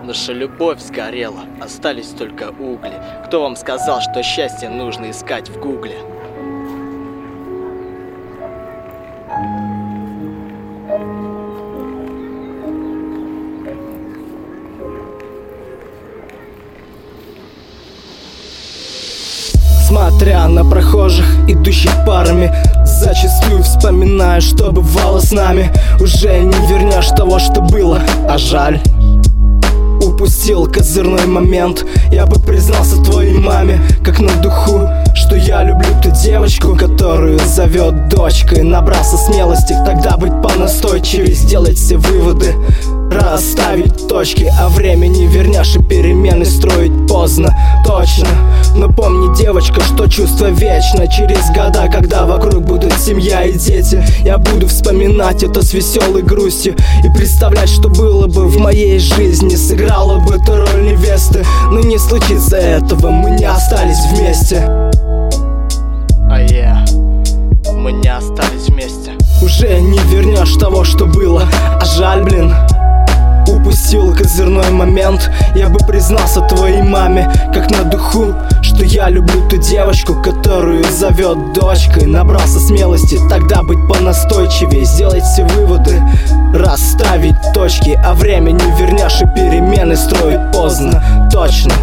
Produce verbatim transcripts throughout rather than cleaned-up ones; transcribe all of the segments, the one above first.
Наша любовь сгорела, остались только угли. Кто вам сказал, что счастье нужно искать в гугле? Смотря на прохожих, идущих парами, зачастую вспоминаю, что бывало с нами. Уже не вернешь того, что было, а жаль. Упустил козырной момент. Я бы признался твоей маме, как на духу, что я люблю ту девочку, которую зовет дочкой. Набрался смелости тогда быть понастойчивее, сделать все выводы, расставить точки. А время не вернешь, и перемены строить поздно, точно. Но помни, девочка, что чувство вечно. Через года, когда вокруг будут семья и дети, я буду вспоминать это с веселой грустью и представлять, что было бы в моей жизни. Сыграла бы ты роль невесты, но не случится этого, мы не остались вместе. А я, мы не остались вместе. Уже не вернешь того, что было, а жаль, блин. Упустил козырной момент. Я бы признался твоей маме, как на духу, что я люблю ту девочку, которую зовет дочкой. Набрался смелости тогда быть понастойчивее, сделать все выводы, расставить точки. А время не вернешь, и перемены строить поздно, точно.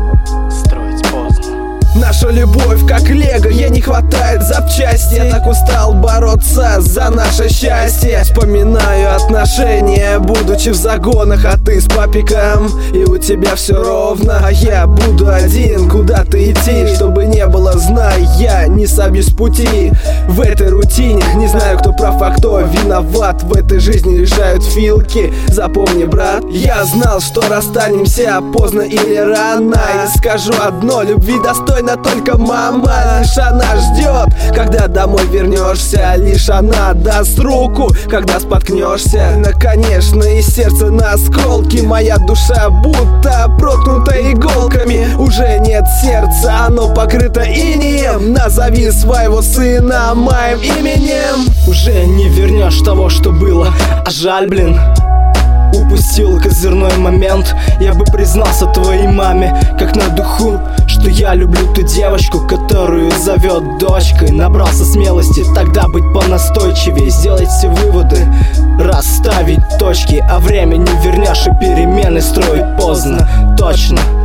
Наша любовь как лего, ей не хватает запчасти. Я так устал бороться за наше счастье. Вспоминаю отношения, будучи в загонах, а ты с папиком, и у тебя все ровно. А я буду один, куда-то идти, чтобы не было, знай, я не собьюсь с пути. В этой рутине не знаю, кто прав, а кто виноват. В этой жизни решают филки. Запомни, брат, я знал, что расстанемся поздно или рано. И скажу одно, любви достойно только мама. Лишь она ждет, когда домой вернешься. Лишь она даст руку, когда споткнешься. Но, конечно, из сердца на осколки. Моя душа будто проткнута иголками. Уже нет сердца, оно покрыто инеем. Назови своего сына моим именем. Уже не вернешь того, что было, а жаль, блин. Упустил козырной момент. Я бы признался твоей маме, как на духу, что я люблю ту девочку, которую зовет дочкой. Набрался смелости тогда быть понастойчивее, сделать все выводы, расставить точки. А время не вернешь, и перемены строить поздно, точно.